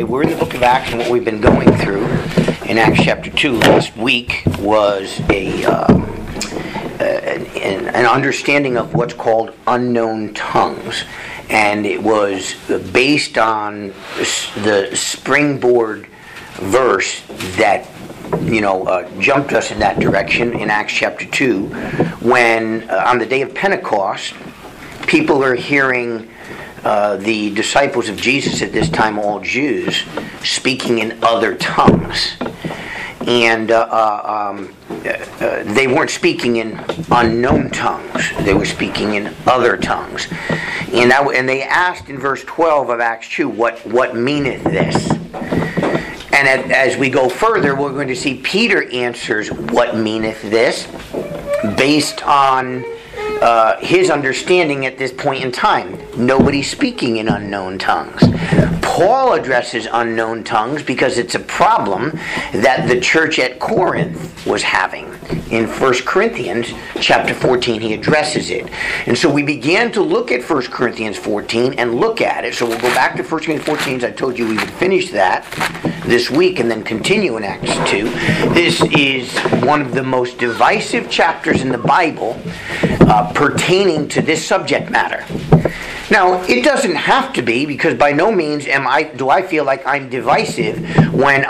we're in the book of Acts, and what we've been going through in Acts chapter 2 last week was an understanding of what's called unknown tongues. And it was based on the springboard verse that jumped us in that direction in Acts chapter 2, when on the day of Pentecost, people are hearing the disciples of Jesus at this time, all Jews, speaking in other tongues. And they weren't speaking in unknown tongues. They were speaking in other tongues. And they asked in verse 12 of Acts 2, what meaneth this? And as we go further, we're going to see Peter answers, what meaneth this? Based on his understanding at this point in time. Nobody's speaking in unknown tongues. Paul addresses unknown tongues because it's a problem that the church at Corinth was having. In 1 Corinthians chapter 14, he addresses it. And so we began to look at 1 Corinthians 14 and look at it. So we'll go back to 1 Corinthians 14. As I told you, we would finish that this week and then continue in Acts 2. This is one of the most divisive chapters in the Bible pertaining to this subject matter. Now, it doesn't have to be, because by no means do I feel like I'm divisive when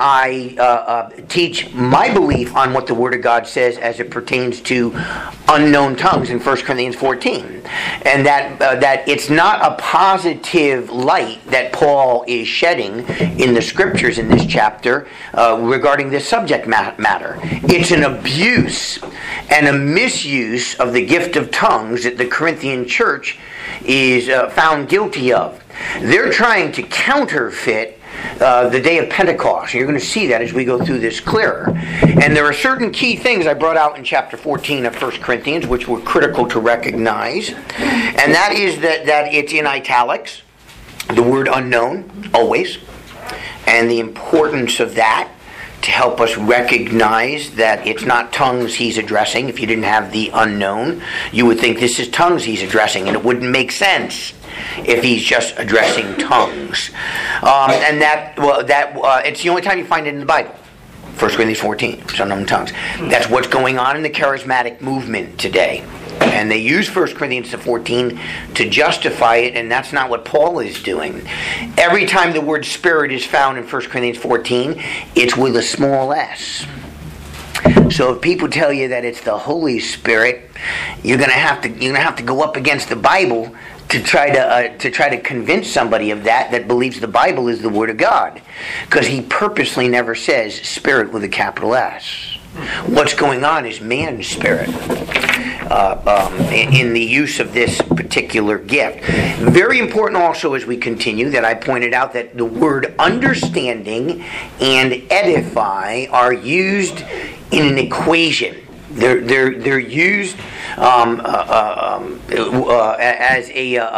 I teach my belief on what the Word of God says as it pertains to unknown tongues in 1 Corinthians 14. And that it's not a positive light that Paul is shedding in the Scriptures in this chapter regarding this subject matter. It's an abuse and a misuse of the gift of tongues that the Corinthian church is found guilty of. They're trying to counterfeit the day of Pentecost. You're going to see that as we go through this clearer. And there are certain key things I brought out in chapter 14 of 1 Corinthians which were critical to recognize. And that is that it's in italics, the word unknown, always. And the importance of that to help us recognize that it's not tongues he's addressing. If you didn't have the unknown, you would think this is tongues he's addressing, and it wouldn't make sense if he's just addressing tongues. And it's the only time you find it in the Bible. 1 Corinthians 14, it's unknown tongues. That's what's going on in the charismatic movement today. And they use 1 Corinthians 14 to justify it, and that's not what Paul is doing. Every time the word Spirit is found in 1 Corinthians 14, it's with a small s. So if people tell you that it's the Holy Spirit, you're going to have to go up against the Bible to try to convince somebody of that believes the Bible is the Word of God, because he purposely never says Spirit with a capital S. What's going on is man's spirit in the use of this particular gift. Very important also as we continue that I pointed out that the word understanding and edify are used in an equation. They're used as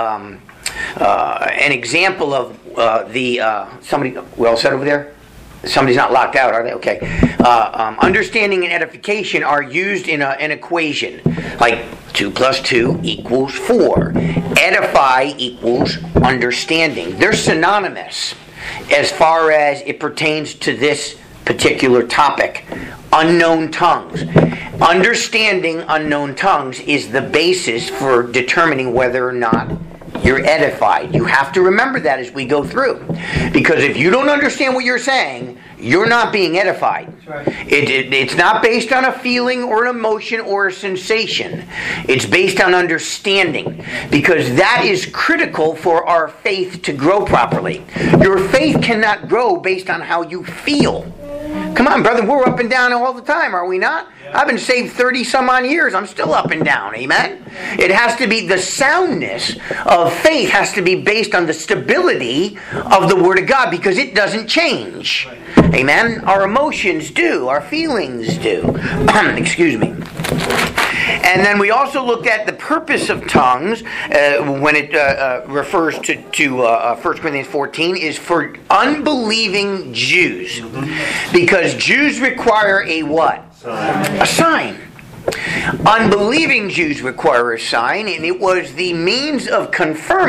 an example of somebody. We all set over there? Somebody's not locked out, are they? Okay. Understanding and edification are used in an equation. Like 2 + 2 = 4. Edify equals understanding. They're synonymous as far as it pertains to this particular topic. Unknown tongues. Understanding unknown tongues is the basis for determining whether or not you're edified. You have to remember that as we go through. Because if you don't understand what you're saying, you're not being edified. That's right. It's not based on a feeling or an emotion or a sensation. It's based on understanding. Because that is critical for our faith to grow properly. Your faith cannot grow based on how you feel. Come on, brother, we're up and down all the time, are we not? Yeah. I've been saved 30-some-odd years. I'm still up and down, amen? It has to be, the soundness of faith has to be based on the stability of the Word of God, because it doesn't change. Amen? Our emotions do. Our feelings do. Excuse me. And then we also looked at the purpose of tongues when it refers to 1 Corinthians 14 is for unbelieving Jews. Because Jews require a what? A sign. Unbelieving Jews require a sign, and it was the means of confirming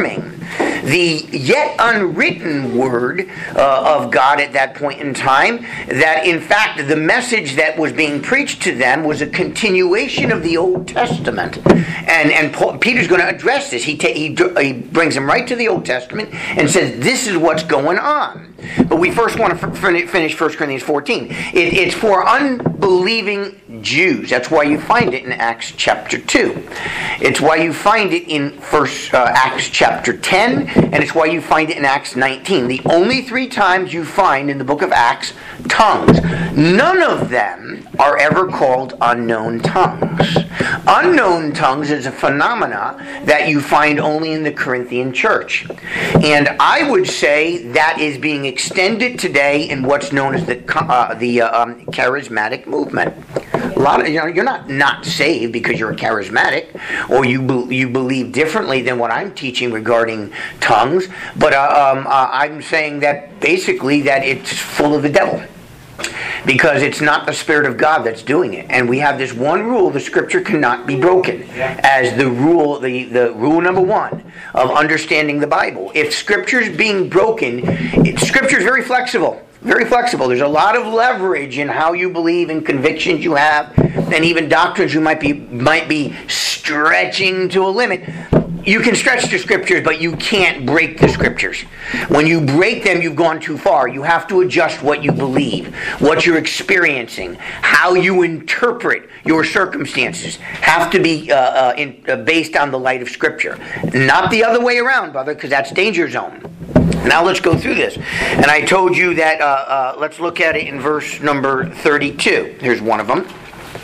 the yet unwritten word of God at that point in time, that in fact the message that was being preached to them was a continuation of the Old Testament. And Peter's going to address this. He brings them right to the Old Testament and says, this is what's going on. But we first want to finish 1 Corinthians 14. It's for unbelieving Jews. That's why you find it in Acts chapter 2. It's why you find it in Acts chapter 10, and it's why you find it in Acts 19. The only 3 times you find in the book of Acts tongues. None of them are ever called unknown tongues. Unknown tongues is a phenomena that you find only in the Corinthian church. And I would say that is being extended today in what's known as the charismatic movement. A lot of, you're not saved because you're a charismatic or you believe differently than what I'm teaching regarding tongues, but I'm saying that basically that it's full of the devil. Because it's not the Spirit of God that's doing it. And we have this one rule: the Scripture cannot be broken. As the rule, the rule number 1 of understanding the Bible. If Scripture is being broken, Scripture is very flexible. Very flexible. There's a lot of leverage in how you believe and convictions you have, and even doctrines you might be stretching to a limit. You can stretch the Scriptures, but you can't break the Scriptures. When you break them, you've gone too far. You have to adjust what you believe, what you're experiencing, how you interpret your circumstances. Have to be based on the light of Scripture. Not the other way around, brother, because that's danger zone. Now let's go through this. And I told you that, let's look at it in verse number 32. Here's one of them.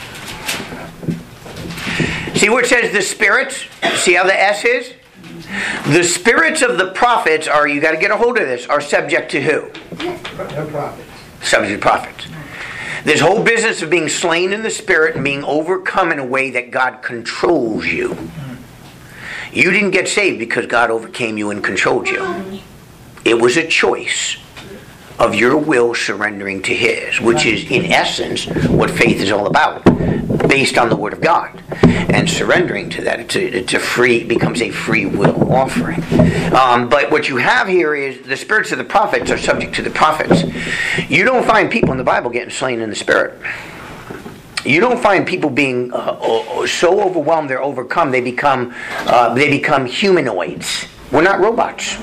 See where it says the spirits? See how the S is? The spirits of the prophets are, you got to get a hold of this, are subject to who? The prophets. Subject to prophets. This whole business of being slain in the spirit and being overcome in a way that God controls you. You didn't get saved because God overcame you and controlled you. It was a choice of your will surrendering to His, which is in essence what faith is all about, based on the Word of God, and surrendering to that. Becomes a free will offering. But what you have here is the spirits of the prophets are subject to the prophets. You don't find people in the Bible getting slain in the spirit. You don't find people being so overwhelmed they're overcome they become humanoids. We're not robots.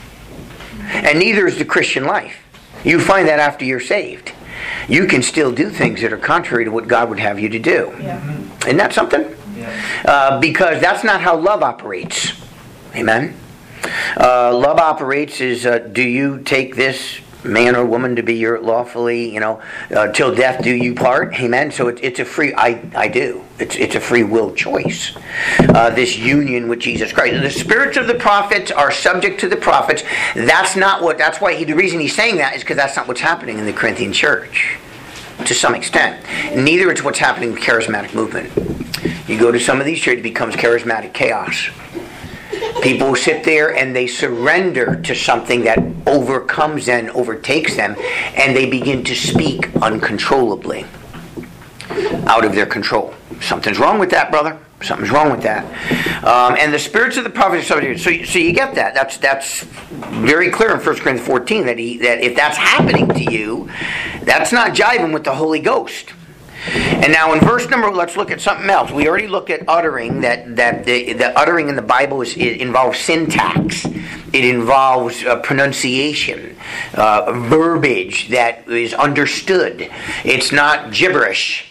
And neither is the Christian life. You find that after you're saved. You can still do things that are contrary to what God would have you to do. Yeah. Isn't that something? Yeah. Because that's not how love operates. Amen? Love operates is, do you take this man or woman to be your lawfully, till death do you part? Amen? So it's a free, I do. It's a free will choice. This union with Jesus Christ. The spirits of the prophets are subject to the prophets. That's why the reason he's saying that is because that's not what's happening in the Corinthian church. To some extent. Neither it's what's happening in the charismatic movement. You go to some of these churches, it becomes charismatic chaos. People sit there and they surrender to something that overcomes and overtakes them, and they begin to speak uncontrollably, out of their control. Something's wrong with that, brother. Something's wrong with that. And the spirits of the prophets are subject. So you get that. That's very clear in 1 Corinthians 14 that if that's happening to you, that's not jiving with the Holy Ghost. And now in verse number, let's look at something else. We already looked at uttering, that the uttering in the Bible involves syntax. It involves pronunciation, verbiage that is understood. It's not gibberish.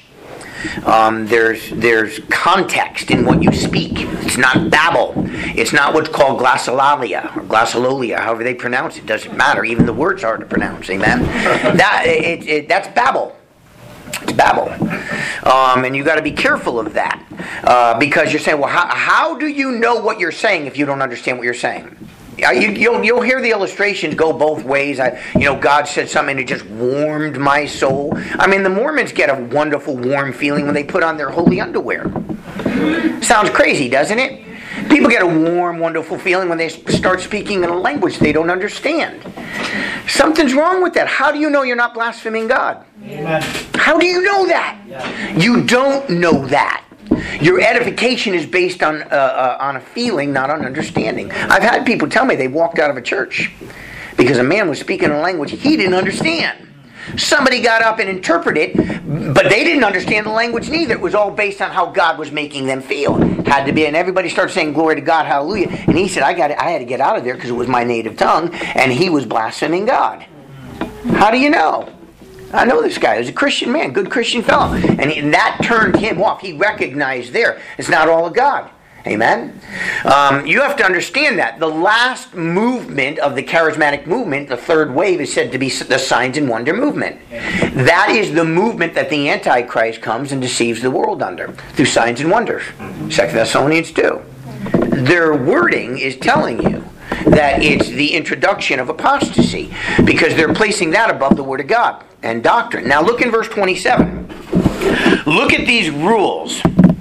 There's context in what you speak. It's not babble. It's not what's called glossolalia or glossolalia, however they pronounce it. Doesn't matter. Even the words are hard to pronounce. Amen. That's babble. It's babble. And you got to be careful of that because you're saying, well, how do you know what you're saying if you don't understand what you're saying? You'll hear the illustrations go both ways. God said something that just warmed my soul. I mean, the Mormons get a wonderful warm feeling when they put on their holy underwear. Sounds crazy, doesn't it? People get a warm, wonderful feeling when they start speaking in a language they don't understand. Something's wrong with that. How do you know you're not blaspheming God? Amen. How do you know that? Yeah. You don't know that. Your edification is based on a feeling, not on understanding. I've had people tell me they walked out of a church because a man was speaking a language he didn't understand. Somebody got up and interpreted it, but they didn't understand the language neither. It was all based on how God was making them feel. Had to be, and everybody started saying glory to God, hallelujah. And he said, I had to get out of there because it was my native tongue, and he was blaspheming God. How do you know? I know this guy. He was a Christian man, good Christian fellow. And that turned him off. He recognized there, it's not all of God. Amen? You have to understand that. The last movement of the charismatic movement, the third wave, is said to be the signs and wonder movement. That is the movement that the Antichrist comes and deceives the world under, through signs and wonders. 2 Thessalonians 2. Their wording is telling you that it's the introduction of apostasy, because they're placing that above the Word of God and doctrine. Now look in verse 27. Look at these rules.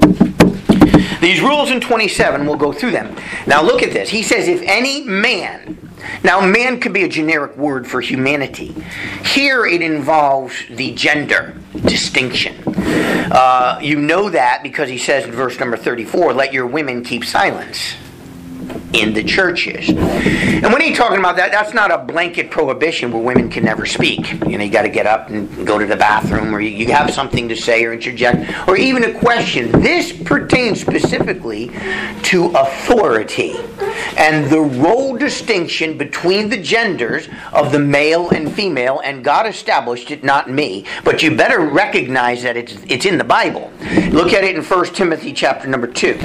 These rules in 27, we'll go through them. Now look at this. He says, if any man... Now man could be a generic word for humanity. Here it involves the gender distinction. You know that because he says in verse number 34, let your women keep silence in the churches. And when he's talking about that, that's not a blanket prohibition where women can never speak. You know, you got to get up and go to the bathroom, or you have something to say or interject, or even a question. This pertains specifically to authority and the role distinction between the genders of the male and female, and God established it, not me. But you better recognize that it's in the Bible. Look at it in 1 Timothy chapter number 2.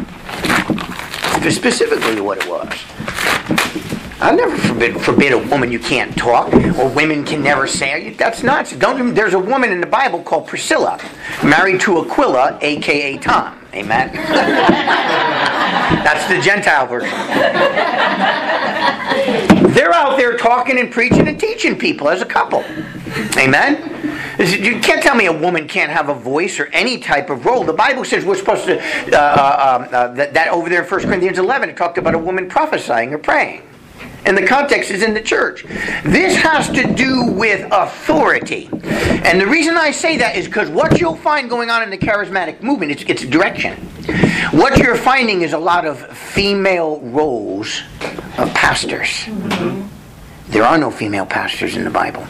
Specifically what it was. I never forbid a woman you can't talk, or women can never say. That's nuts. There's a woman in the Bible called Priscilla, married to Aquila, a.k.a. Tom. Amen? That's the Gentile version. They're out there talking and preaching and teaching people as a couple. Amen? You can't tell me a woman can't have a voice or any type of role. The Bible says we're supposed to, that over there in 1 Corinthians 11, it talked about a woman prophesying or praying. And the context is in the church. This has to do with authority. And the reason I say that is because what you'll find going on in the charismatic movement, it's direction. What you're finding is a lot of female roles of pastors. Mm-hmm. There are no female pastors in the Bible.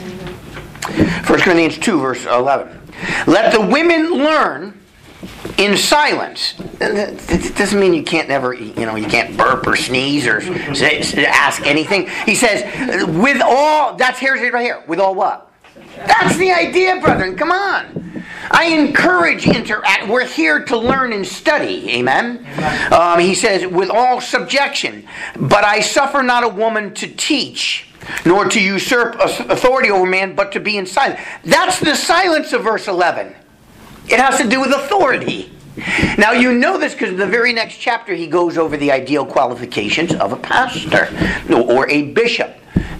1 Corinthians 2, verse 11. Let the women learn in silence. It doesn't mean you can't never, you can't burp or sneeze or ask anything. He says, with all, here's it right here. With all what? That's the idea, brethren. Come on. I encourage interact. We're here to learn and study. Amen? He says, with all subjection. But I suffer not a woman to teach, nor to usurp authority over man, but to be in silence. That's the silence of verse 11. It has to do with authority. Now you know this because in the very next chapter he goes over the ideal qualifications of a pastor or a bishop,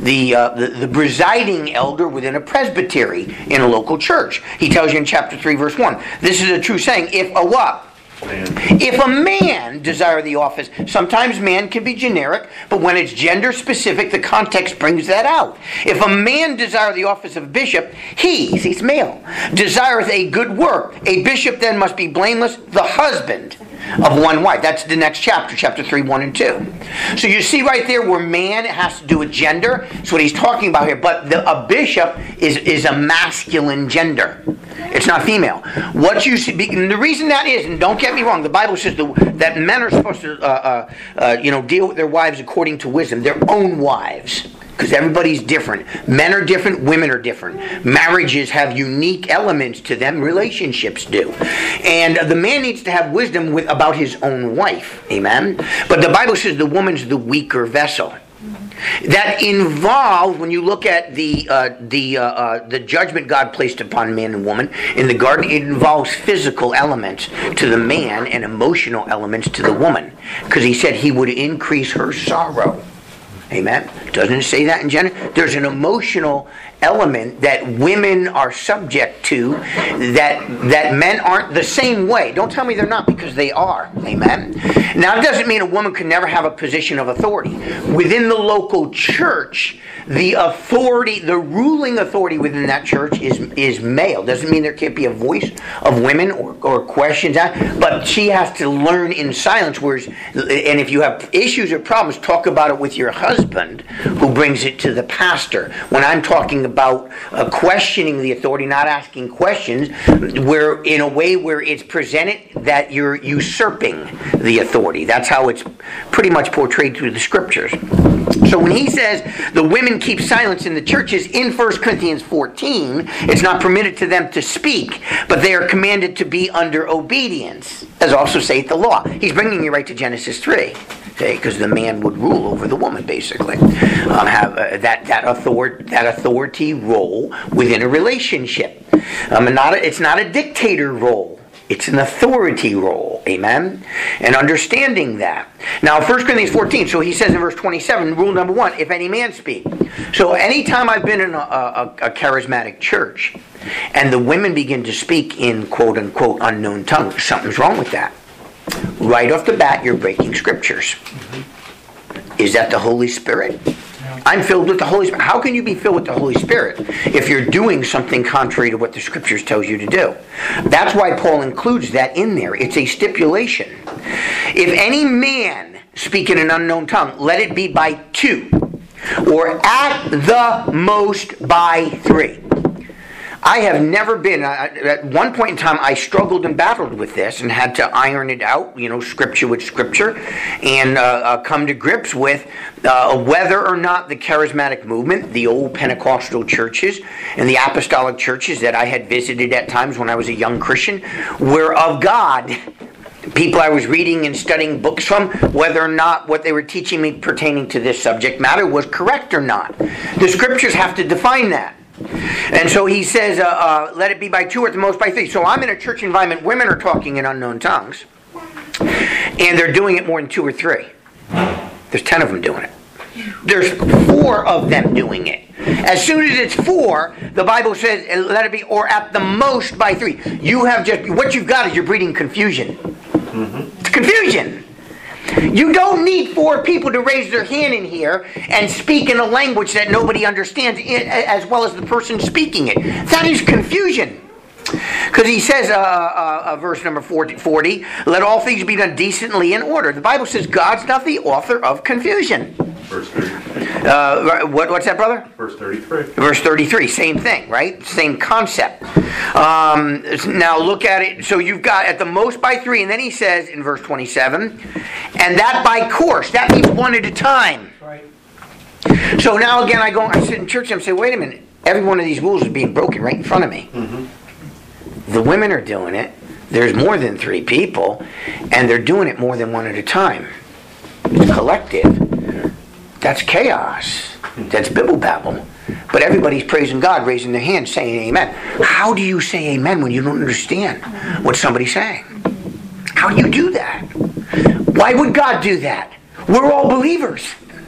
the presiding elder within a presbytery in a local church. He tells you in chapter 3 verse 1, this is a true saying, if a what? If a man desire the office, sometimes man can be generic, but when it's gender specific, the context brings that out. If a man desire the office of bishop, he's male, desireth a good work. A bishop then must be blameless, the husband of one wife. That's the next chapter, chapter 3, 1 and 2. So you see right there where man has to do with gender. That's what he's talking about here. But a bishop is a masculine gender. It's not female. What you see, and the reason that is, and don't get me wrong, the Bible says that men are supposed to deal with their wives according to wisdom, their own wives. Because everybody's different. Men are different, women are different. Marriages have unique elements to them, relationships do. And the man needs to have wisdom about his own wife. Amen? But the Bible says the woman's the weaker vessel. That involves, when you look at the judgment God placed upon man and woman in the garden, it involves physical elements to the man and emotional elements to the woman. Because he said he would increase her sorrow. Amen. Doesn't it say that in Genesis? There's an emotional element that women are subject to that men aren't the same way. Don't tell me they're not, because they are. Amen. Now, it doesn't mean a woman could never have a position of authority. Within the local church, the authority, the ruling authority within that church is male. Doesn't mean there can't be a voice of women or questions, but she has to learn in silence. And if you have issues or problems, talk about it with your husband, who brings it to the pastor. When I'm talking about questioning the authority, not asking questions, where in a way where it's presented that you're usurping the authority. That's how it's pretty much portrayed through the scriptures. So when he says the women keep silence in the churches, in 1 Corinthians 14, it's not permitted to them to speak, but they are commanded to be under obedience, as also saith the law. He's bringing you right to Genesis 3. Okay, because the man would rule over the woman, basically, have that authority role within a relationship. It's not a dictator role; it's an authority role. Amen. And understanding that. Now, 1 Corinthians 14. So he says in verse 27, rule number 1: if any man speak. So anytime I've been in a charismatic church, and the women begin to speak in quote unquote unknown tongues, something's wrong with that. Right off the bat, you're breaking scriptures. Is that the Holy Spirit? I'm filled with the Holy Spirit. How can you be filled with the Holy Spirit if you're doing something contrary to what the scriptures tells you to do? That's why Paul includes that in there. It's a stipulation. If any man speak in an unknown tongue, let it be by 2, or at the most by 3. I have never been, at one point in time, I struggled and battled with this and had to iron it out, scripture with scripture, and come to grips with whether or not the charismatic movement, the old Pentecostal churches, and the apostolic churches that I had visited at times when I was a young Christian, were of God. People I was reading and studying books from, whether or not what they were teaching me pertaining to this subject matter was correct or not. The scriptures have to define that. And so he says, let it be by 2 or at the most by 3. So I'm in a church environment, women are talking in unknown tongues, and they're doing it more than 2 or 3. There's 10 of them doing it. There's 4 of them doing it. As soon as it's 4, the Bible says, let it be, or at the most by 3. What you've got is you're breeding confusion. It's confusion. You don't need 4 people to raise their hand in here and speak in a language that nobody understands as well as the person speaking it. That is confusion. Because he says, verse number 40, let all things be done decently in order. The Bible says God's not the author of confusion. Verse 33. What's that, brother? Verse 33. Verse 33, same thing, right? Same concept. Now look at it. So you've got at the most by 3, and then he says in verse 27, and that by course. That means one at a time. Right. So now again, I sit in church and I say, wait a minute. Every one of these rules is being broken right in front of me. Mm-hmm. The women are doing it. There's more than 3 people, and they're doing it more than one at a time. It's collective. That's chaos. That's bibble babble. But everybody's praising God, raising their hands, saying amen. How do you say amen when you don't understand what somebody's saying? How do you do that? Why would God do that? We're all believers.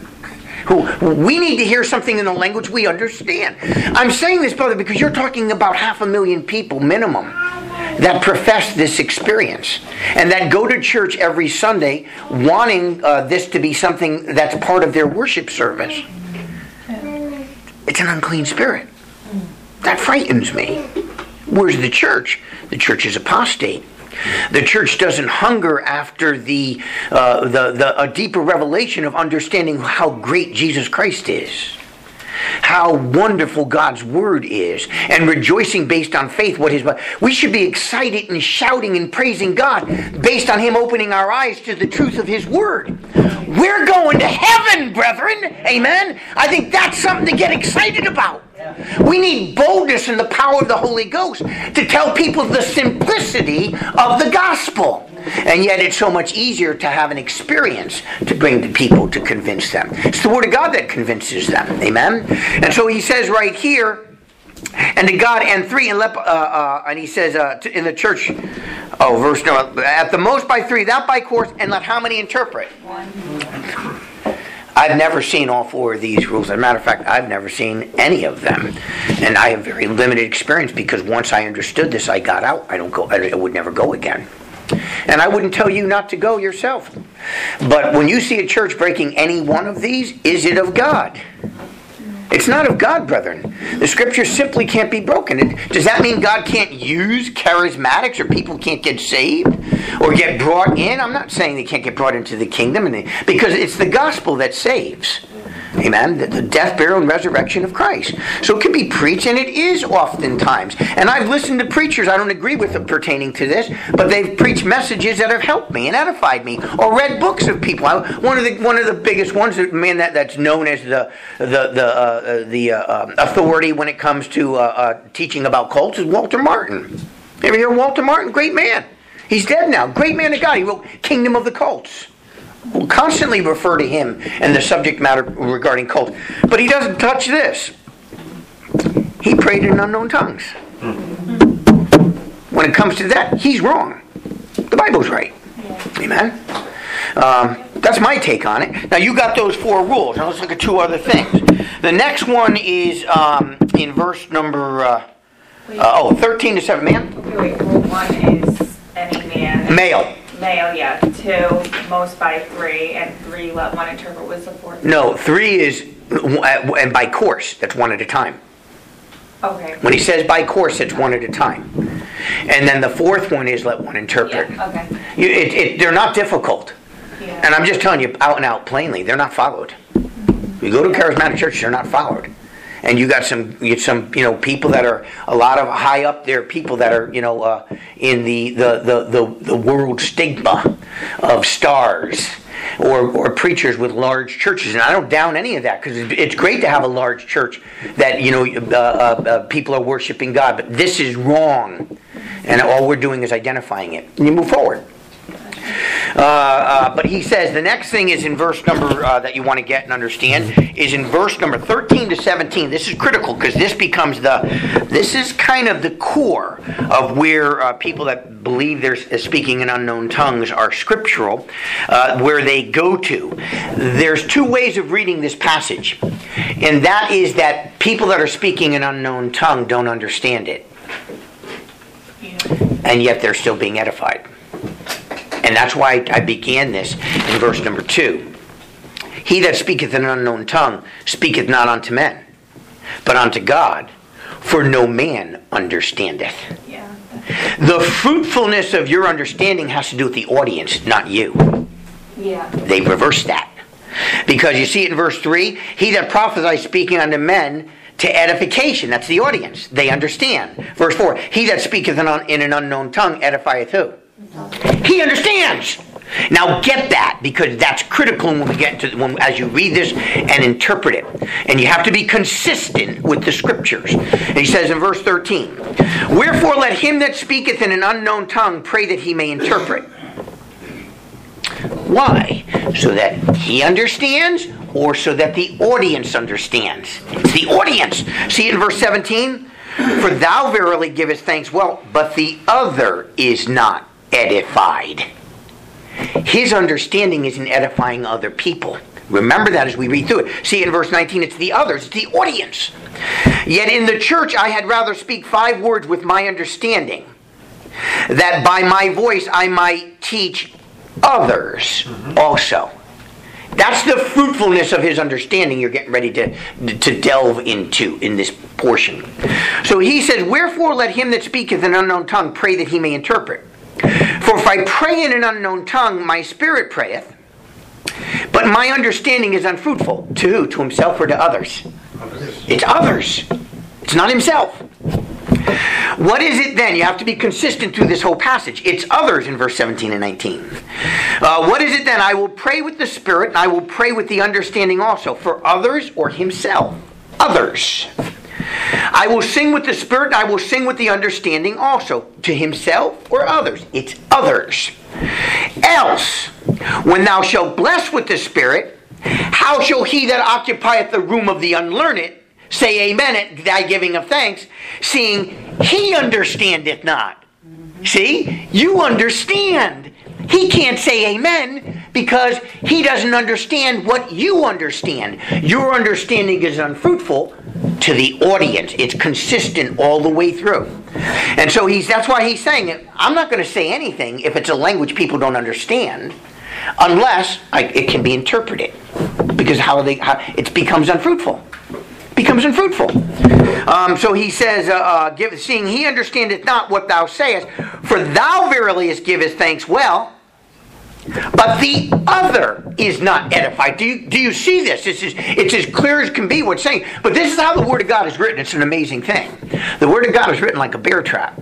We need to hear something in the language we understand. I'm saying this, brother, because you're talking about 500,000 people minimum that profess this experience and that go to church every Sunday wanting this to be something that's part of their worship service. It's an unclean spirit. That frightens me. Where's the church? The church is apostate. The church doesn't hunger after a deeper revelation of understanding how great Jesus Christ is, how wonderful God's Word is, and rejoicing based on faith. We should be excited and shouting and praising God based on Him opening our eyes to the truth of His Word. We're going to heaven, brethren. Amen? I think that's something to get excited about. We need boldness in the power of the Holy Ghost to tell people the simplicity of the gospel. And yet it's so much easier to have an experience to bring to people to convince them. It's the Word of God that convinces them. Amen? And so he says right here, and to God and 3, and he says in the church, verse no, at the most by 3, that by course, and let how many interpret? 1. I've never seen all 4 of these rules. As a matter of fact, I've never seen any of them. And I have very limited experience because once I understood this, I got out. I would never go again. And I wouldn't tell you not to go yourself. But when you see a church breaking any one of these, is it of God? It's not of God, brethren. The Scripture simply can't be broken. Does that mean God can't use charismatics or people can't get saved or get brought in? I'm not saying they can't get brought into the kingdom, because it's the gospel that saves. Amen? The death, burial, and resurrection of Christ. So it can be preached, and it is oftentimes. And I've listened to preachers, I don't agree with them pertaining to this, but they've preached messages that have helped me and edified me, or read books of people. One of the biggest ones, man, that's known as the authority when it comes to teaching about cults is Walter Martin. Ever hear of Walter Martin? Great man. He's dead now. Great man of God. He wrote Kingdom of the Cults. We'll constantly refer to him and the subject matter regarding cults. But he doesn't touch this. He prayed in unknown tongues. When it comes to that, he's wrong. The Bible's right. Amen? That's my take on it. Now, you got those 4 rules. Now, let's look at 2 other things. The next one is in verse number 13 to 7. Ma'am? Okay, wait. Rule 1 is any man. Male. Male, yeah. 2, most by 3, and 3, let one interpret. Was the 4th? No, 3 is, and by course, that's 1 at a time. Okay. When he says by course, it's 1 at a time. And then the 4th one is let one interpret. Yeah, okay. They're not difficult. Yeah. And I'm just telling you out and out plainly, they're not followed. You go to charismatic churches, they're not followed. And you got some people that are a lot of high up there, people that are in the world stigma of stars, or preachers with large churches. And I don't down any of that, because it's great to have a large church that people are worshiping God. But this is wrong, and all we're doing is identifying it. And you move forward. But he says the next thing is in verse number that you want to get and understand is in verse number 13 to 17. This is critical because this is kind of the core of where people that believe they're speaking in unknown tongues are scriptural, where they go to. There's 2 ways of reading this passage, and that is that people that are speaking in unknown tongue don't understand it, and yet they're still being edified. And that's why I began this in verse number 2. He that speaketh in an unknown tongue speaketh not unto men, but unto God, for no man understandeth. Yeah. The fruitfulness of your understanding has to do with the audience, not you. Yeah. They reverse that. Because you see it in verse 3, he that prophesies speaking unto men to edification. That's the audience. They understand. Verse 4, he that speaketh in an unknown tongue edifieth who? He understands. Now get that, because that's critical when we get to as you read this and interpret it. And you have to be consistent with the scriptures. And he says in verse 13, wherefore let him that speaketh in an unknown tongue pray that he may interpret. Why? So that he understands, or so that the audience understands? It's the audience. See it in verse 17? For thou verily givest thanks well, but the other is not edified. His understanding isn't edifying other people. Remember that as we read through it. See in verse 19, it's the others, it's the audience. Yet in the church I had rather speak 5 words with my understanding, that by my voice I might teach others also. That's the fruitfulness of his understanding you're getting ready to delve into in this portion. So he says, wherefore let him that speaketh in an unknown tongue pray that he may interpret. For if I pray in an unknown tongue, my spirit prayeth, but my understanding is unfruitful. To who? To himself or to others? It's others. It's not himself. What is it then? You have to be consistent through this whole passage. It's others in verse 17 and 19. What is it then? I will pray with the spirit, and I will pray with the understanding also. For others or himself? Others. I will sing with the spirit, and I will sing with the understanding also. To himself or others? It's others. Else, when thou shalt bless with the spirit, how shall he that occupieth the room of the unlearned say amen at thy giving of thanks, seeing he understandeth not? See? You understand. He can't say amen because he doesn't understand what you understand. Your understanding is unfruitful to the audience. It's consistent all the way through. And so that's why he's saying, I'm not going to say anything if it's a language people don't understand, unless it can be interpreted. Because it becomes unfruitful. So he says, seeing he understandeth not what thou sayest, for thou verily givest thanks well, but the other is not edified. Do you see this? It's as clear as can be what's saying. But this is how the Word of God is written. It's an amazing thing. The Word of God is written like a bear trap.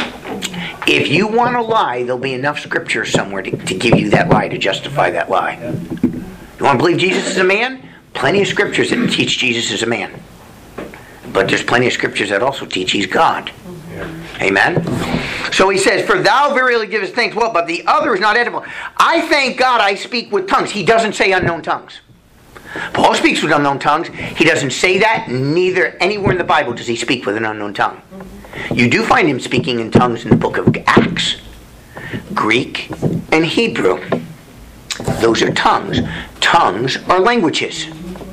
If you want to lie, there'll be enough scripture somewhere to give you that lie, to justify that lie. You want to believe Jesus is a man? Plenty of scriptures that teach Jesus is a man. But there's plenty of scriptures that also teach he's God. Amen? So he says, for thou verily givest thanks well, but the other is not edible. I thank God I speak with tongues. He doesn't say unknown tongues. Paul speaks with unknown tongues. He doesn't say that. Neither anywhere in the Bible does he speak with an unknown tongue. You do find him speaking in tongues in the book of Acts. Greek and Hebrew. Those are tongues. Tongues are languages.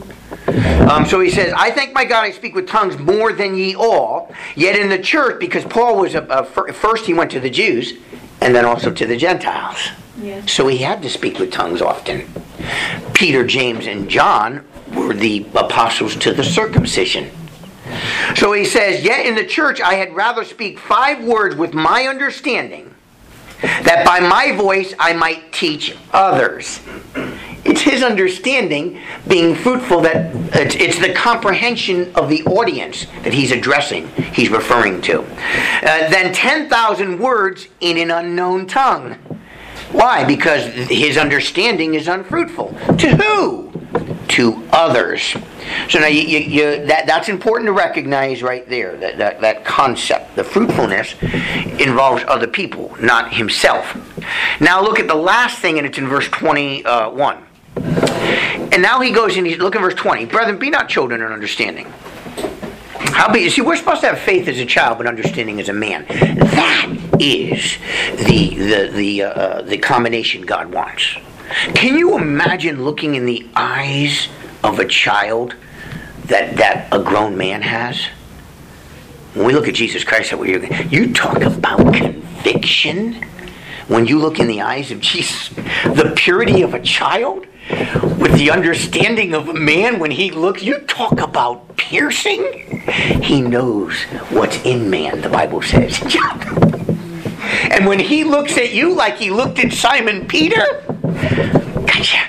So he says, I thank my God I speak with tongues more than ye all. Yet in the church, because Paul was first he went to the Jews, and then also to the Gentiles. Yes. So he had to speak with tongues often. Peter, James, and John were the apostles to the circumcision. So he says, yet in the church I had rather speak 5 words with my understanding, that by my voice I might teach others. It's his understanding being fruitful, that it's the comprehension of the audience that he's addressing, he's referring to. Then 10,000 words in an unknown tongue. Why? Because his understanding is unfruitful. To who? To others. So now that's important to recognize right there, that concept. The fruitfulness involves other people, not himself. Now look at the last thing, and it's in verse 21. And now he goes and look at verse 20. Brethren, be not children in understanding. See, we're supposed to have faith as a child, but understanding as a man. That is the combination God wants. Can you imagine looking in the eyes of a child that a grown man has? When we look at Jesus Christ, you talk about conviction. When you look in the eyes of Jesus, the purity of a child with the understanding of a man, when he looks, you talk about piercing. He knows what's in man, the Bible says. And when he looks at you like he looked at Simon Peter, gotcha.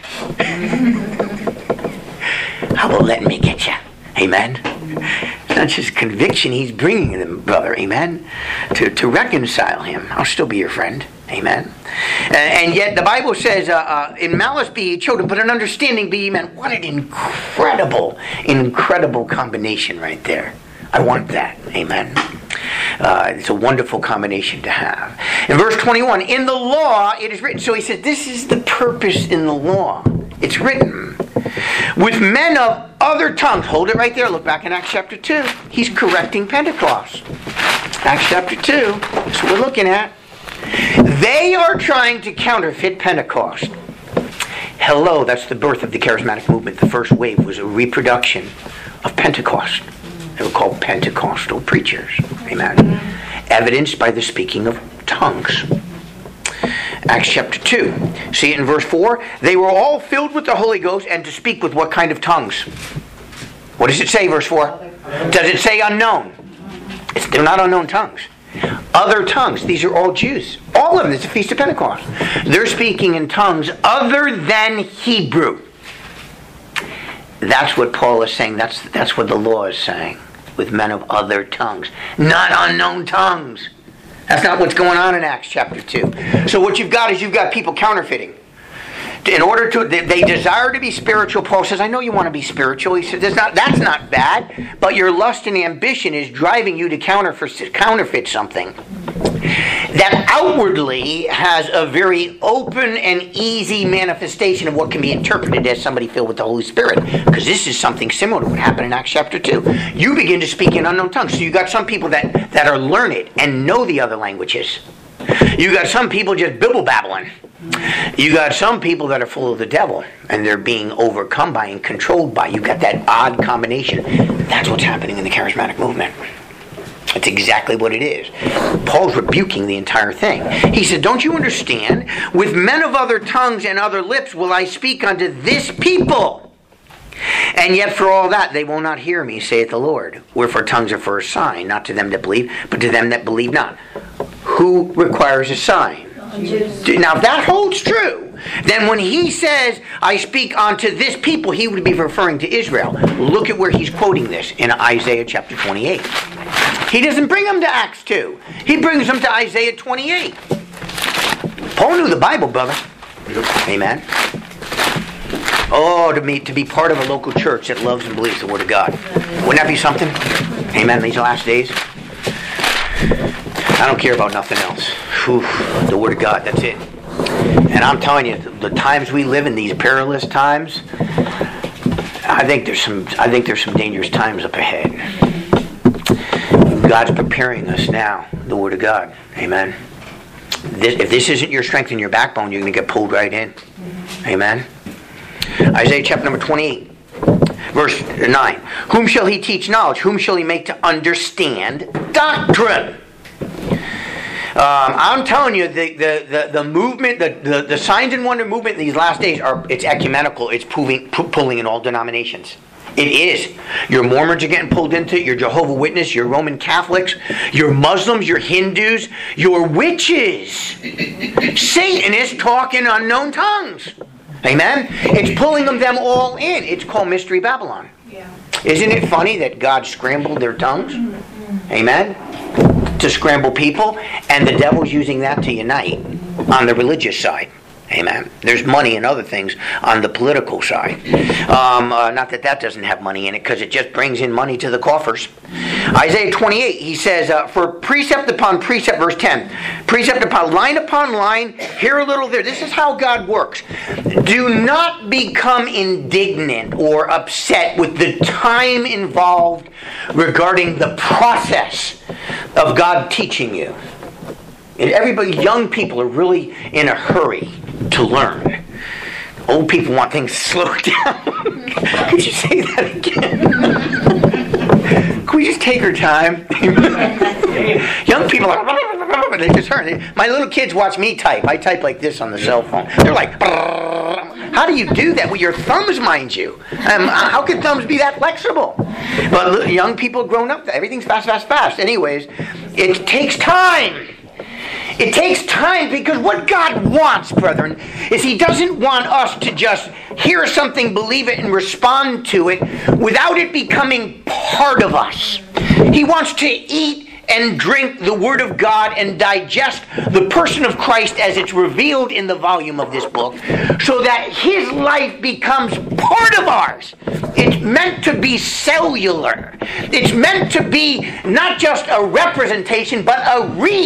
How about letting me get you? Amen. It's not just conviction he's bringing them, brother. Amen. To reconcile him. I'll still be your friend. Amen. And yet the Bible says, in malice be ye children, but in understanding be ye men. What an incredible combination right there. I want that. Amen. It's a wonderful combination to have. In verse 21, in the law it is written. So he said, this is the purpose in the law. It's written. With men of other tongues. Hold it right there. Look back in Acts chapter 2. He's correcting Pentecost. Acts chapter 2. That's what we're looking at. They are trying to counterfeit Pentecost. Hello, that's the birth of the charismatic movement. The first wave was a reproduction of Pentecost. They were called Pentecostal preachers. Amen. Evidenced by the speaking of tongues. Acts chapter 2. See it in verse 4. They were all filled with the Holy Ghost, and to speak with what kind of tongues? What does it say, verse 4? Does it say unknown? They're not unknown tongues. Other tongues. These are all Jews. All of them. It's a Feast of Pentecost. They're speaking in tongues other than Hebrew. That's what Paul is saying. That's what the law is saying. With men of other tongues. Not unknown tongues. That's not what's going on in Acts chapter 2. So what you've got is people counterfeiting. In order to, they desire to be spiritual. Paul says, I know you want to be spiritual. He says, that's not bad, but your lust and ambition is driving you to counterfeit something that outwardly has a very open and easy manifestation of what can be interpreted as somebody filled with the Holy Spirit. Because this is something similar to what happened in Acts chapter 2. You begin to speak in unknown tongues. So you got some people that are learned and know the other languages. You got some people just bibble babbling. You got some people that are full of the devil, and they're being overcome by and controlled by. You got that odd combination. That's what's happening in the charismatic movement. That's exactly what it is. Paul's rebuking the entire thing. He said, don't you understand? With men of other tongues and other lips will I speak unto this people. And yet for all that they will not hear me, saith the Lord. Wherefore tongues are for a sign, not to them that believe, but to them that believe not. Who requires a sign? Now if that holds true, then when he says, I speak unto this people, he would be referring to Israel. Look at where he's quoting this in Isaiah chapter 28. He doesn't bring them to Acts 2. He brings them to Isaiah 28. Paul knew the Bible, brother. Amen. Oh, to be part of a local church that loves and believes the Word of God. Wouldn't that be something? Amen. These last days. I don't care about nothing else. Whew, the Word of God, that's it. And I'm telling you, the times we live in, these perilous times, I think there's some dangerous times up ahead. God's preparing us now, the Word of God. Amen. If this isn't your strength and your backbone, you're going to get pulled right in. Amen. Isaiah chapter number 28, verse 9. Whom shall he teach knowledge? Whom shall he make to understand doctrine? I'm telling you, the movement, the signs and wonder movement in these last days it's ecumenical. It's pulling in all denominations. It is. Your Mormons are getting pulled into it. Your Jehovah's Witnesses, your Roman Catholics, your Muslims, your Hindus, your witches. Satan is talking unknown tongues. Amen? It's pulling them all in. It's called Mystery Babylon. Yeah. Isn't it funny that God scrambled their tongues? Amen? To scramble people, and the devil's using that to unite on the religious side. Amen. There's money and other things on the political side. Not that doesn't have money in it, because it just brings in money to the coffers. Isaiah 28, he says, for precept upon precept, verse 10, precept upon line, here a little, there. This is how God works. Do not become indignant or upset with the time involved regarding the process of God teaching you. And everybody, young people are really in a hurry to learn. Old people want things slowed down. Could you say that again? Could we just take our time? Young people are, they just hurry. My little kids watch me type. I type like this on the cell phone. They're like, how do you do that with your thumbs, mind you? How can thumbs be that flexible? But young people grown up, everything's fast. Anyways, it takes time. It takes time, because what God wants, brethren, is He doesn't want us to just hear something, believe it, and respond to it without it becoming part of us. He wants to eat and drink the Word of God and digest the person of Christ as it's revealed in the volume of this book, so that His life becomes part of ours. It's meant to be cellular. It's meant to be not just a representation, but a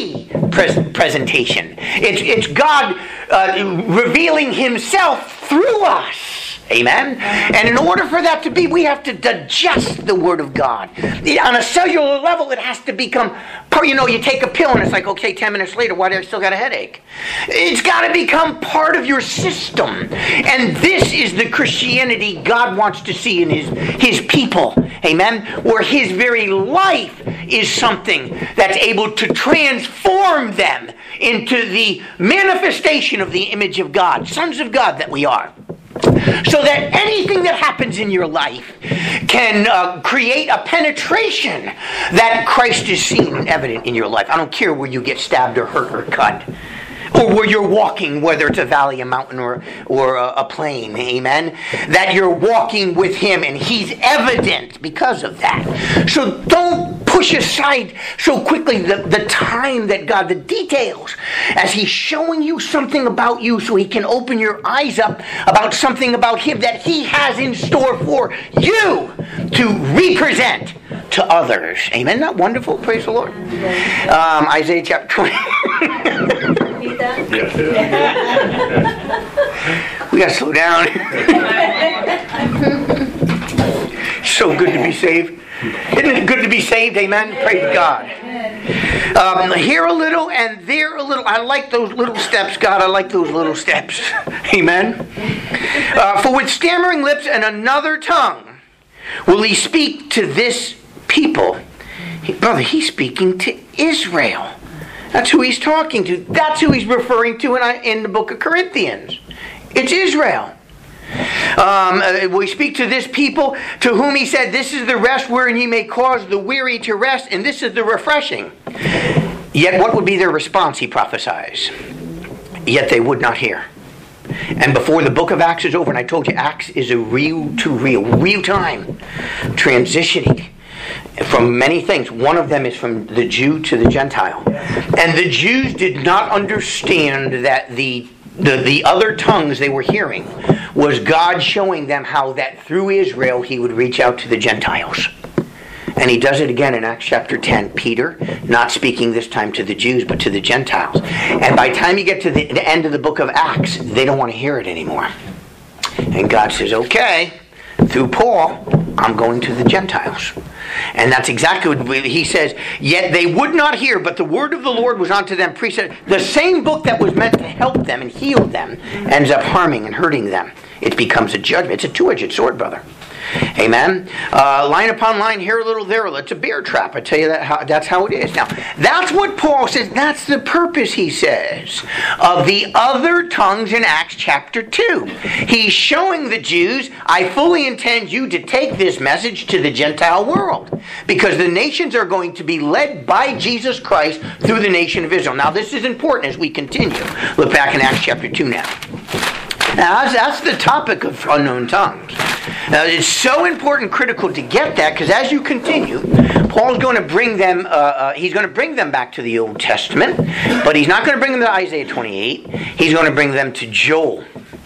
representation. It's God revealing Himself through us. Amen? And in order for that to be, we have to digest the Word of God. On a cellular level, it has to become, you take a pill and it's like, okay, 10 minutes later, why do I still got a headache? It's got to become part of your system. And this is the Christianity God wants to see in His people. Amen? Where His very life is something that's able to transform them into the manifestation of the image of God, sons of God that we are. So that anything that happens in your life can create a penetration that Christ is seen and evident in your life. I don't care where you get stabbed or hurt or cut, or where you're walking, whether it's a valley, a mountain, or a plain. Amen? That you're walking with Him, and He's evident because of that. So don't push aside so quickly the time that God, the details, as He's showing you something about you, so He can open your eyes up about something about Him that He has in store for you to represent to others. Amen? Not wonderful? Praise the Lord. Isaiah chapter 20. We got to slow down. So good to be saved. Isn't it good to be saved? Amen. Praise God. Here a little and there a little. I like those little steps, God. I like those little steps. Amen. For with stammering lips and another tongue will he speak to this people. Brother, he's speaking to Israel. That's who he's talking to. That's who he's referring to in the book of Corinthians. It's Israel. We speak to this people to whom he said, this is the rest wherein ye may cause the weary to rest, and this is the refreshing. Yet what would be their response, he prophesies? Yet they would not hear. And before the book of Acts is over, and I told you Acts is a real time transitioning from many things. One of them is from the Jew to the Gentile. And the Jews did not understand that the other tongues they were hearing was God showing them how that through Israel he would reach out to the Gentiles. And he does it again in Acts chapter 10. Peter, not speaking this time to the Jews, but to the Gentiles. And by the time you get to the end of the book of Acts, they don't want to hear it anymore. And God says, okay, through Paul, I'm going to the Gentiles. And that's exactly what he says. Yet they would not hear, but the word of the Lord was unto them precepts. The same book that was meant to help them and heal them ends up harming and hurting them. It becomes a judgment. It's a two-edged sword, brother. Amen. Line upon line, here a little, there a little. It's a bear trap. I tell you that's how it is. Now, that's what Paul says. That's the purpose, he says, of the other tongues in Acts chapter 2. He's showing the Jews, I fully intend you to take this message to the Gentile world. Because the nations are going to be led by Jesus Christ through the nation of Israel. Now, this is important as we continue. Look back in Acts chapter 2 now. Now, that's the topic of unknown tongues. Now, it's so important, critical to get that, because as you continue, Paul's going to bring them. He's going to bring them back to the Old Testament, but he's not going to bring them to Isaiah 28. He's going to bring them to Joel.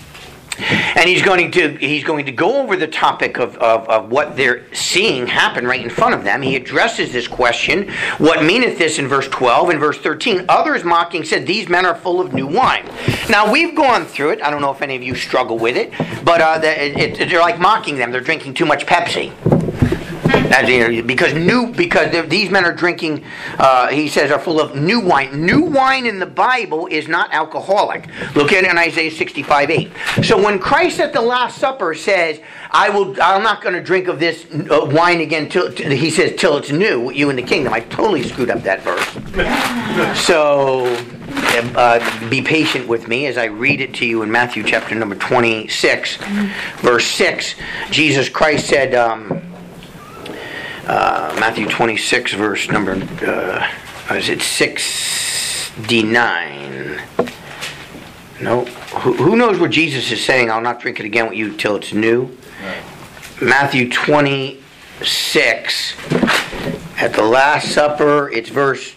And he's going to go over the topic of what they're seeing happen right in front of them. He addresses this question, what meaneth this in verse 12 and verse 13? Others mocking said, these men are full of new wine. Now we've gone through it. I don't know if any of you struggle with it, but they're like mocking them. They're drinking too much Pepsi. Because these men are drinking, he says, are full of new wine. New wine in the Bible is not alcoholic. Look at it in Isaiah 65:8. So when Christ at the Last Supper says, I'm not going to drink of this wine again he says, till it's new, you in the kingdom. I totally screwed up that verse. So be patient with me as I read it to you in Matthew chapter number 26, verse 6. Jesus Christ said, Matthew 26, verse number, is it 69? No. Who knows where Jesus is saying, I'll not drink it again with you till it's new? Matthew 26, at the Last Supper, it's verse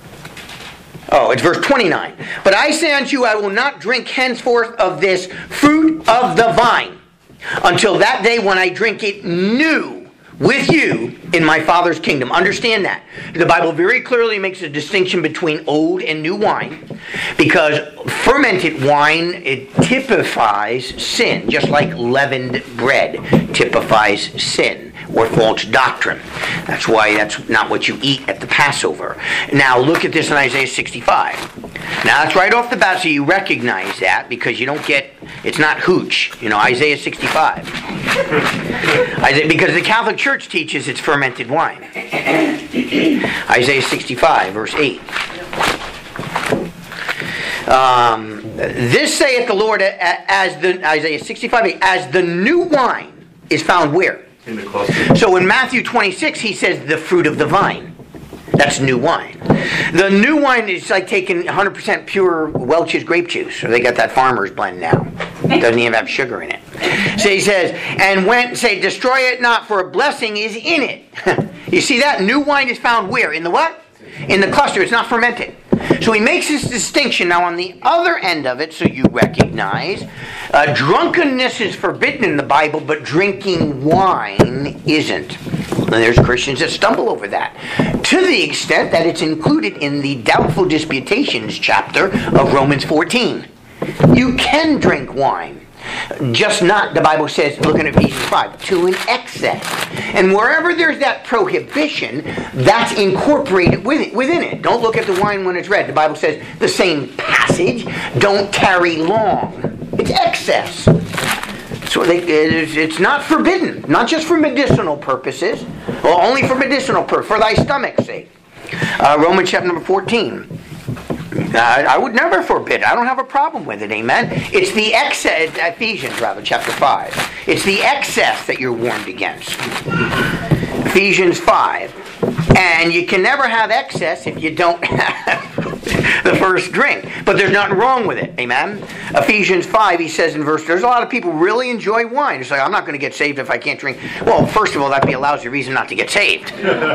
29. But I say unto you, I will not drink henceforth of this fruit of the vine until that day when I drink it new with you in my Father's kingdom. Understand that. The Bible very clearly makes a distinction between old and new wine, because fermented wine, it typifies sin, just like leavened bread typifies sin or false doctrine. That's why that's not what you eat at the Passover. Now look at this in Isaiah 65. Now that's right off the bat, so you recognize that, because you don't get, it's not hooch, Isaiah 65. Because the Catholic Church teaches it's fermented wine. Isaiah 65, verse 8. This saith the Lord, Isaiah 65, as the new wine is found where? In the cluster. So in Matthew 26, he says the fruit of the vine. That's new wine. The new wine is like taking 100% pure Welch's grape juice. So they got that farmer's blend now. It doesn't even have sugar in it. So he says, and destroy it not, for a blessing is in it. You see that? New wine is found where? In the what? In the cluster. It's not fermented. So he makes this distinction. Now on the other end of it, so you recognize, drunkenness is forbidden in the Bible, but drinking wine isn't. And there's Christians that stumble over that, to the extent that it's included in the Doubtful Disputations chapter of Romans 14. You can drink wine. Just not, the Bible says, looking at Ephesians 5, to an excess. And wherever there's that prohibition, that's incorporated within it. Don't look at the wine when it's red. The Bible says the same passage, don't tarry long. It's excess. So it's not forbidden, not just for medicinal purposes, well, only for medicinal purposes, for thy stomach's sake. Romans chapter number 14. I would never forbid it. I don't have a problem with it, amen? It's the excess, Ephesians rather, chapter 5. It's the excess that you're warned against. Ephesians 5. And you can never have excess if you don't have the first drink. But there's nothing wrong with it, amen? Ephesians 5, he says in verse, there's a lot of people who really enjoy wine. It's like, I'm not going to get saved if I can't drink. Well, first of all, that'd be a lousy reason not to get saved.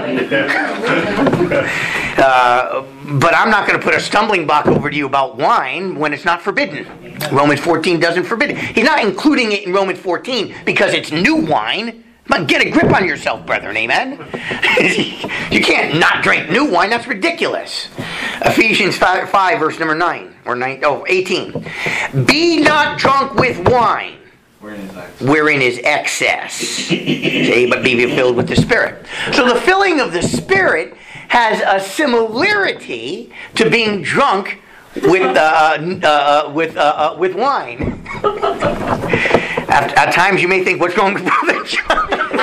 But I'm not going to put a stumbling block over to you about wine when it's not forbidden. Romans 14 doesn't forbid it. He's not including it in Romans 14 because it's new wine. But get a grip on yourself, brethren, amen? You can't not drink new wine. That's ridiculous. Ephesians 5 verse number 18. Be not drunk with wine, wherein is excess. See, but be filled with the Spirit. So the filling of the Spirit has a similarity to being drunk with wine. At times you may think, what's wrong with Brother John?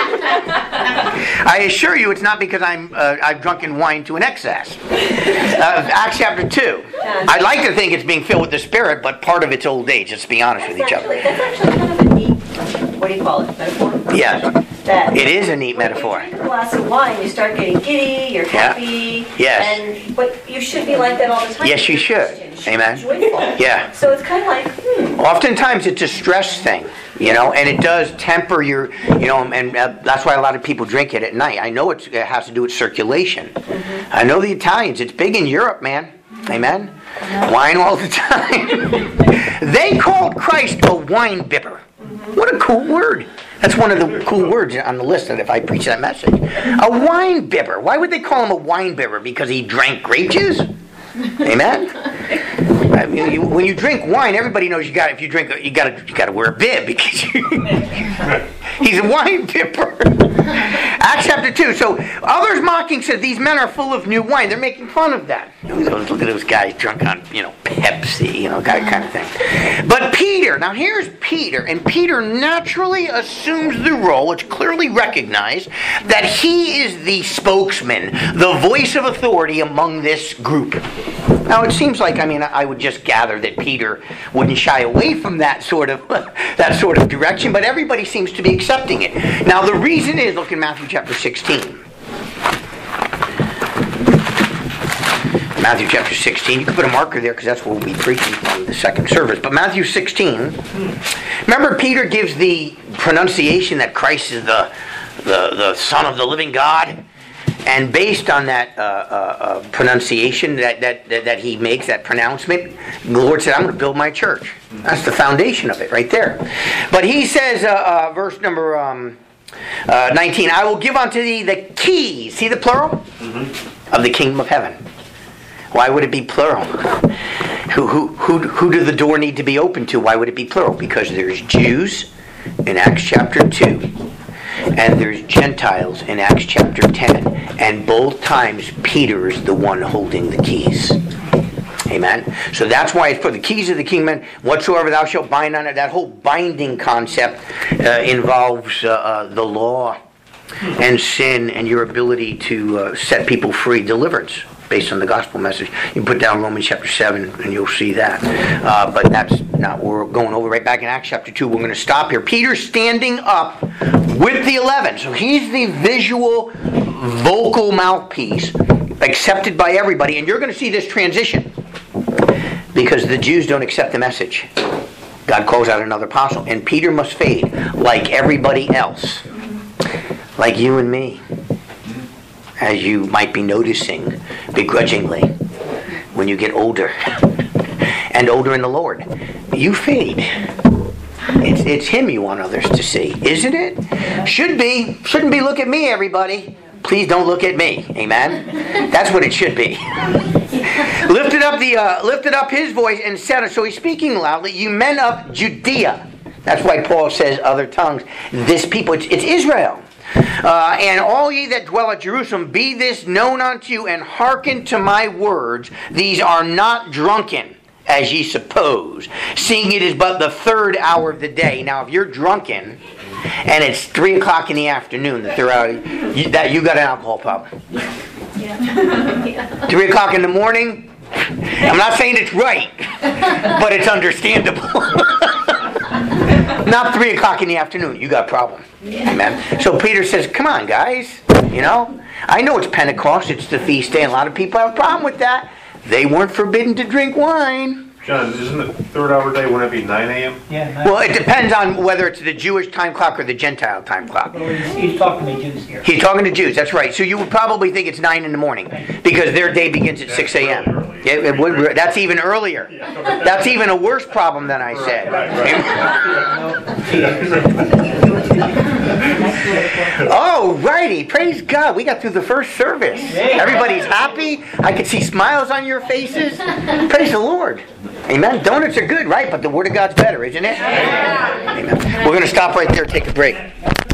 I assure you it's not because I've drunken wine to an excess. Acts chapter 2. I'd like to think it's being filled with the Spirit, but part of it's old age, let's be honest with each other. That's actually kind of a neat, what do you call it, metaphor? Yes. It is a neat metaphor. When you drink a glass of wine, you start getting giddy, you're happy. Yes. But you should be like that all the time. Yes, you should. Amen. Joyful. Yeah. So it's kind of like, Oftentimes it's a stress thing, and it does temper your, and that's why a lot of people drink it at night. I know it has to do with circulation. Mm-hmm. I know the Italians, it's big in Europe, man. Amen. Mm-hmm. Wine all the time. They called Christ a wine bibber. Mm-hmm. What a cool word. That's one of the cool words on the list that if I preach that message. A wine bibber. Why would they call him a wine bibber? Because he drank grape juice? Amen? When you drink wine, everybody knows you got to wear a bib because he's a wine bibber. Acts chapter 2. So others mocking said these men are full of new wine. They're making fun of that. Look at those guys drunk on Pepsi, that kind of thing. But Peter, now here's Peter, and Peter naturally assumes the role, it's clearly recognized, that he is the spokesman, the voice of authority among this group. Now it seems like, I would just gather that Peter wouldn't shy away from that sort of direction, but everybody seems to be accepting it. Now the reason is, look in Matthew chapter 16. Matthew chapter 16. You can put a marker there because that's where we'll be preaching from the second service. But Matthew 16. Remember, Peter gives the pronunciation that Christ is the Son of the living God. And based on that pronunciation that he makes, that pronouncement, the Lord said, I'm going to build my church. That's the foundation of it right there. But he says, verse number 19, I will give unto thee the keys, see the plural? Mm-hmm. Of the kingdom of heaven. Why would it be plural? Who do the door need to be open to? Why would it be plural? Because there's Jews in Acts chapter 2. And there's Gentiles in Acts chapter 10. And both times Peter is the one holding the keys. Amen. So that's why it's for the keys of the kingdom. Whatsoever thou shalt bind on it. That whole binding concept involves the law and sin and your ability to set people free, deliverance based on the gospel message. You put down Romans chapter 7 and you'll see that. But that's not what we're going over. Right back in Acts chapter 2, we're going to stop here. Peter's standing up with the 11. So he's the visual, vocal mouthpiece accepted by everybody. And you're going to see this transition because the Jews don't accept the message. God calls out another apostle. And Peter must fade like everybody else. Like you and me. As you might be noticing begrudgingly when you get older and older in the Lord. You fade. It's Him you want others to see, isn't it? Should be. Shouldn't be look at me, everybody. Please don't look at me. Amen? That's what it should be. Lifted up his voice and said, so he's speaking loudly, you men of Judea. That's why Paul says other tongues. This people, it's Israel. And all ye that dwell at Jerusalem, be this known unto you, and hearken to my words. These are not drunken, as ye suppose, seeing it is but the 3rd hour of the day. Now, if you're drunken, and it's 3 o'clock in the afternoon, that they're out, you got an alcohol problem. 3 o'clock in the morning, I'm not saying it's right, but it's understandable. Not 3 o'clock in the afternoon, you got a problem. Amen. So Peter says, come on, guys. I know it's Pentecost, it's the feast day, and a lot of people have a problem with that. They weren't forbidden to drink wine. John, isn't the 3rd hour day, wouldn't it be 9 a.m.? Yeah. Well, it depends on whether it's the Jewish time clock or the Gentile time clock. Well, he's talking to Jews here. He's talking to Jews, that's right. So you would probably think it's 9 in the morning, because their day begins at 6 a.m. That's even earlier. That's even a worse problem than I said. Oh, righty. Praise God. We got through the first service. Everybody's happy. I could see smiles on your faces. Praise the Lord. Amen. Donuts are good, right? But the Word of God's better, isn't it? Amen. We're going to stop right there and take a break.